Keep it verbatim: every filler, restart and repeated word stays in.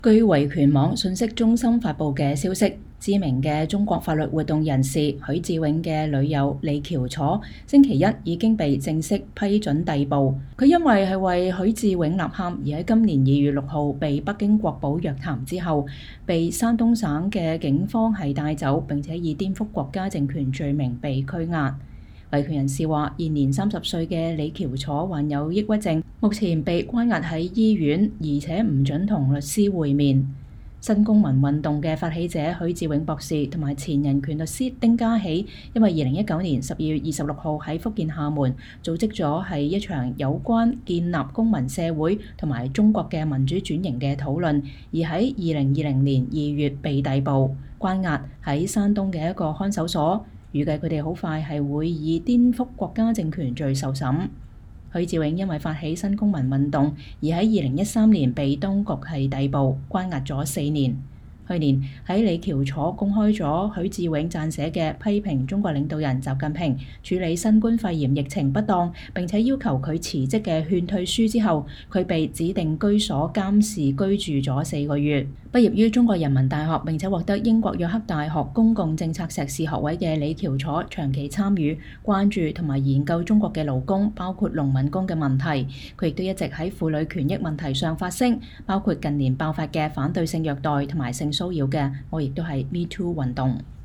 據維權網信息中心發佈嘅消息，知名嘅中國法律活動人士許志永嘅女友李喬楚星期一已經被正式批准逮捕。佢因為係為許志永立喊而喺今年二月六號被北京國保約談之後，被山東省嘅警方係帶走，並且以顛覆國家政權罪名被拘押。維權人士話，現年三十歲嘅李喬楚患有抑鬱症，目前被關押喺醫院，而且唔准同律師會面。新公民運動嘅發起者許志永博士同埋前人權律師丁家喜，因為二零一九年十二月二十六號喺福建廈門組織咗係一場有關建立公民社會同埋中國嘅民主轉型嘅討論，而喺二零二零年二月被逮捕，關押喺山東嘅一個看守所。預計佢哋好快係會以顛覆國家政權罪受審。許志永因為發起新公民運動，而喺二零一三年被當局係逮捕，關押咗四年。去年喺李喬楚公開咗許志永撰寫嘅批評中國領導人習近平處理新冠肺炎疫情不當，並且要求佢辭職嘅勸退書之後，佢被指定居所監視居住咗四個月。畢業於中國人民大學並且獲得英國約克大學公共政策碩士學位嘅李喬楚，長期參與關注同埋研究中國嘅勞工，包括農民工嘅問題。佢亦都一直喺婦女權益問題上發聲，包括近年爆發嘅反對性虐待同埋性騷擾嘅，我亦都係 Me Too 運動。